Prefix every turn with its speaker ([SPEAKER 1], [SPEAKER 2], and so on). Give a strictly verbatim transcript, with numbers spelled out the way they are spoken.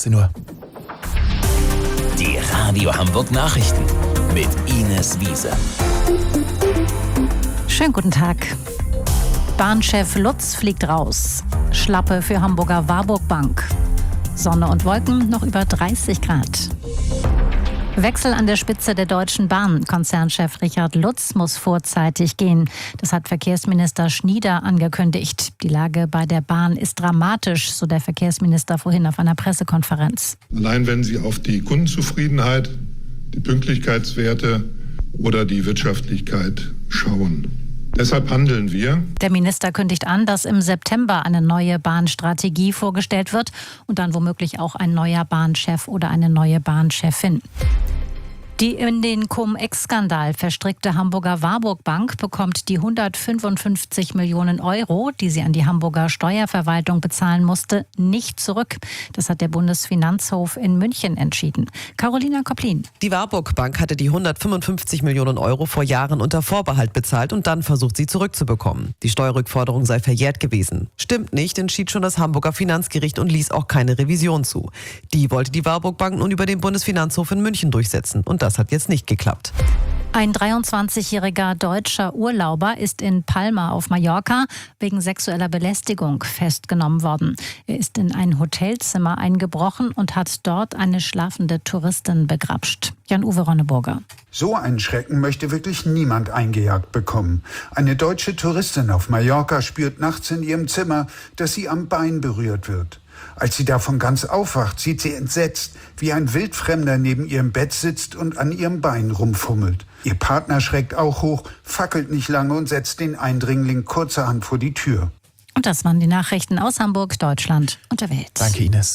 [SPEAKER 1] achtzehn Uhr.
[SPEAKER 2] Die Radio Hamburg Nachrichten mit Ines Wiese.
[SPEAKER 3] Schönen guten Tag. Bahnchef Lutz fliegt raus. Schlappe für Hamburger Warburg Bank. Sonne und Wolken, noch über dreißig Grad. Wechsel an der Spitze der Deutschen Bahn. Konzernchef Richard Lutz muss vorzeitig gehen. Das hat Verkehrsminister Schnieder angekündigt. Die Lage bei der Bahn ist dramatisch, so der Verkehrsminister vorhin auf einer Pressekonferenz.
[SPEAKER 4] Allein wenn Sie auf die Kundenzufriedenheit, die Pünktlichkeitswerte oder die Wirtschaftlichkeit schauen. Deshalb handeln wir.
[SPEAKER 3] Der Minister kündigt an, dass im September eine neue Bahnstrategie vorgestellt wird und dann womöglich auch ein neuer Bahnchef oder eine neue Bahnchefin. Die in den Cum-Ex-Skandal verstrickte Hamburger Warburg Bank bekommt die hundertfünfundfünfzig Millionen Euro, die sie an die Hamburger Steuerverwaltung bezahlen musste, nicht zurück. Das hat der Bundesfinanzhof in München entschieden. Carolina Koplin.
[SPEAKER 5] Die Warburg Bank hatte die hundertfünfundfünfzig Millionen Euro vor Jahren unter Vorbehalt bezahlt und dann versucht, sie zurückzubekommen. Die Steuerrückforderung sei verjährt gewesen. Stimmt nicht, entschied schon das Hamburger Finanzgericht und ließ auch keine Revision zu. Die wollte die Warburg Bank nun über den Bundesfinanzhof in München durchsetzen. Und das hat jetzt nicht geklappt.
[SPEAKER 3] Ein dreiundzwanzigjähriger deutscher Urlauber ist in Palma auf Mallorca wegen sexueller Belästigung festgenommen worden. Er ist in ein Hotelzimmer eingebrochen und hat dort eine schlafende Touristin begrapscht. Jan-Uwe Ronneburger.
[SPEAKER 6] So einen Schrecken möchte wirklich niemand eingejagt bekommen. Eine deutsche Touristin auf Mallorca spürt nachts in ihrem Zimmer, dass sie am Bein berührt wird. Als sie davon ganz aufwacht, sieht sie entsetzt, wie ein Wildfremder neben ihrem Bett sitzt und an ihrem Bein rumfummelt. Ihr Partner schreckt auch hoch, fackelt nicht lange und setzt den Eindringling kurzerhand vor die Tür.
[SPEAKER 3] Und das waren die Nachrichten aus Hamburg, Deutschland und der Welt.
[SPEAKER 1] Danke, Ines.